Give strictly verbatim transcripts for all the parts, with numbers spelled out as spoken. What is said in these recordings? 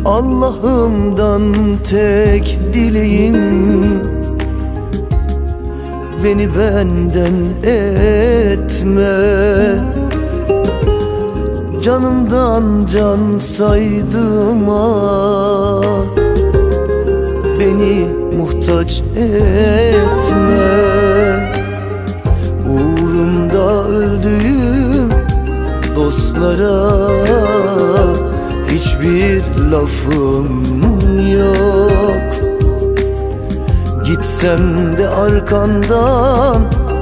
Allah'ımdan tek dileğim, beni benden etme. Canımdan can saydığıma beni muhtaç etme. Uğrumda öldüğüm dostlara hiçbir lafım yok. Gitsem de arkandan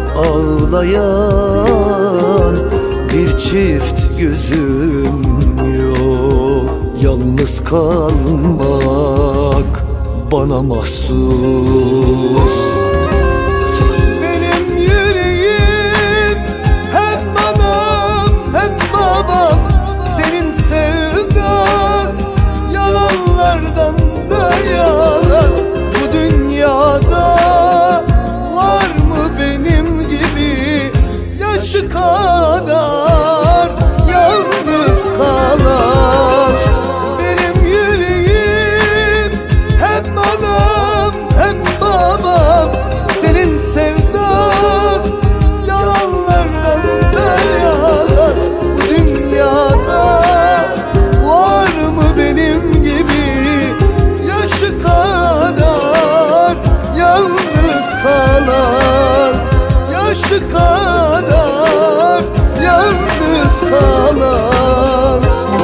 ağlayan bir çift gözüm yok. Yalnız kalmak bana mahsus. Benim yüreğim hem anam hem babam, senin sevdan yalanlardan da yalan. Bu dünyada var mı benim gibi yaşı kadar yalnız kalan? Benim yüreğim hem anam hem babam, senin sevdan yalanlardan da yalan. Bu dünyada var mı benim gibi yaşı kadar yalnız kalan? Yaşı kadar yalnız kalan.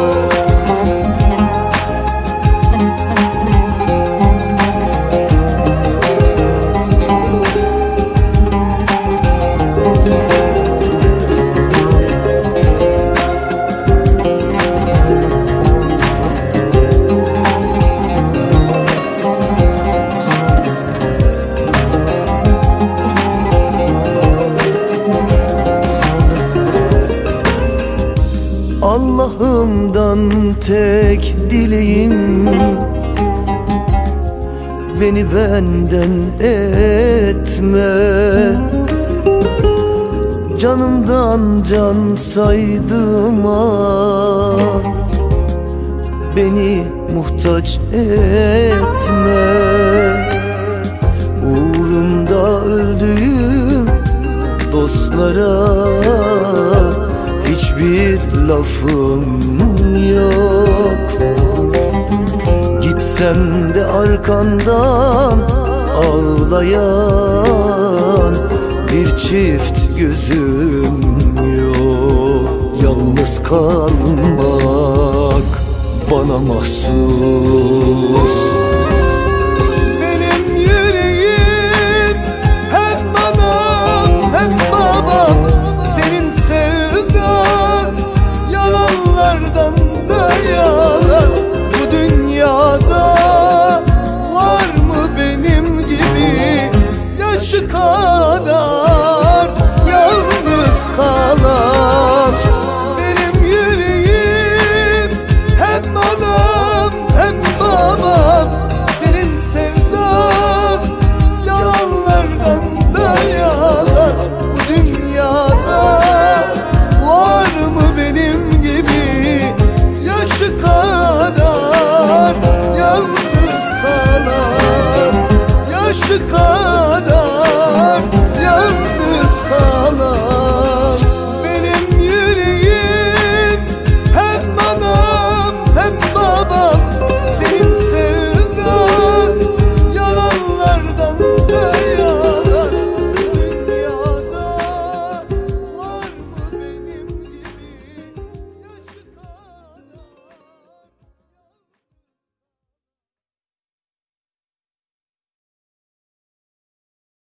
Allah'ımdan tek dileğim, beni benden etme. Canımdan can saydığıma beni muhtaç etme. Uğrumda öldüğüm dostlara hiçbir lafım yok. Gitsem de arkandan ağlayan bir çift gözüm yok. Yalnız kalmak bana mahsus.